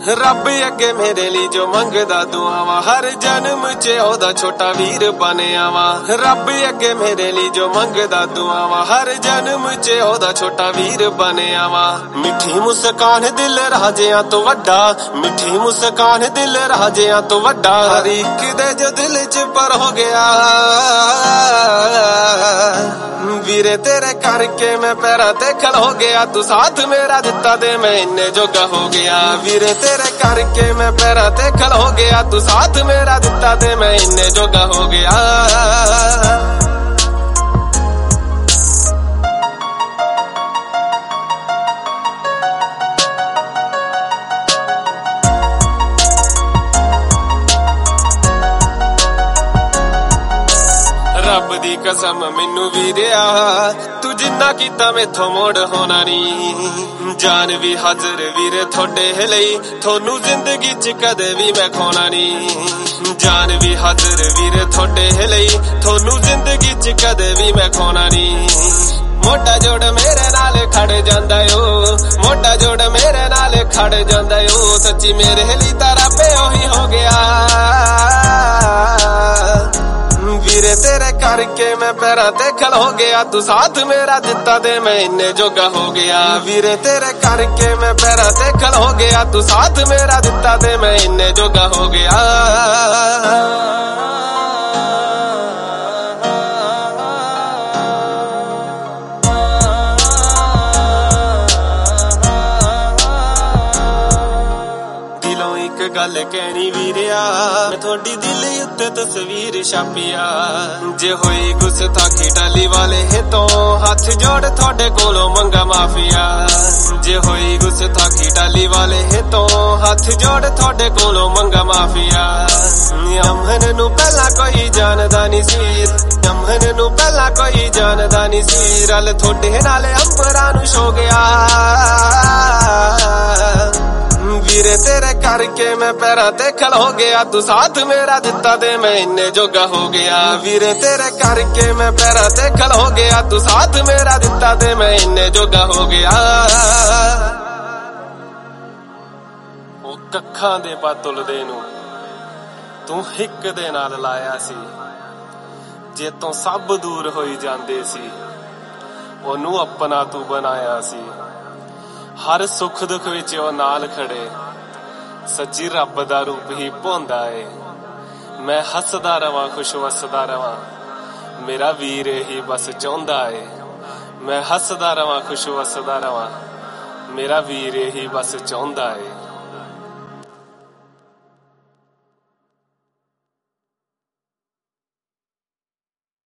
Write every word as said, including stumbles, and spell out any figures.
रब अगे मेरे लिए जो मंगदा दुआवा हर जन्म च ओदा छोटा वीर बनिया वा। रब अगे मेरे लिए जो मंगदा दुआवा हर जन्म च ओदा छोटा वीर बनिया वा। मिठी मुस्कान दिल राजियां तो वड्डा, मिठी मुस्कान दिल राजियां तो वड्डा, हर एक दे जो दिल च पर हो गया। वीरे तेरे करके मैं पैरा ते खल हो गया, तू साथ मेरा दिता दे मैं इन्ने जोगा हो गया। वीरे तेरे करके मैं पैरा ते खल हो गया, तू साथ मेरा दिता दे मैं इन्ने जोगा हो गया। रब दी कसम मैनू वीरिया तू जिन्ना कीता मैथों मोड़ होना नी। जान भी हाजिर वीरे थोड़े लई, थोनू जिंदगी च कदे भी मैं खोना नी। जान भी हाजिर वीरे थोड़े लई, थोनू जिंदगी च कदे भी मैं खोना नी। मोटा जोड़ मेरे नाल खड़ जांदा ओ, मोटा जोड़ मेरे नाल खड़ जांदा ओ, सच्ची मेरे लिए तारा पे ओही हो गया। वीरे तेरे करके मैं पैरा ते खल हो गया, तू साथ मेरा दिता दे मैं इन्ने जोगा हो गया। वीरे तेरे करके मैं पैरा ते खल हो गया, तू साथ मेरा दिता दे मैं इन्ने जोगा हो गया। गल कहनी वीरिया मैं थोड़ी दिल उत्ते तस्वीर छापिया। जे होई गुस्ताखी टाली वाले है तो हाथ जोड़ थोड़े कोलों मंगा माफिया। जे होई गुस्ताखी टाली वाले है तो हाथ जोड़ थोड़े कोलों मंगा माफिया। अमन नू पहला कोई जानदा नी सी, अमन नू पहला कोई जानदा नी सी, रल थोड़े नाले अंबरां नू छो गया। वीरे तेरे करके मैं पैरा ते खल हो गया, तू साथ मेरा दिता दे मैं इन्ने जोगा हो गया। वीरे तेरे करके मैं पैरा ते खल हो गया, तू साथ मेरा दिता दे मैं इन्ने जोगा हो गया। ओ कखां दे बातुल दे नू तू हिक दे नाल लाया सी, जे तो सब दूर होई जांदे सी ओनू अपना तू बनाया सी। हर सुख दुख विच ओ नाल खड़े, सच्ची रब दा रूप ही भोंदा ए। मैं हसदा रवां खुश वसदा रवां, मेरा वीर ही बस चाहुंदा ए। मैं हसदा रवां खुश वसदा रवां, मेरा वीर ही बस चाहुंदा ए।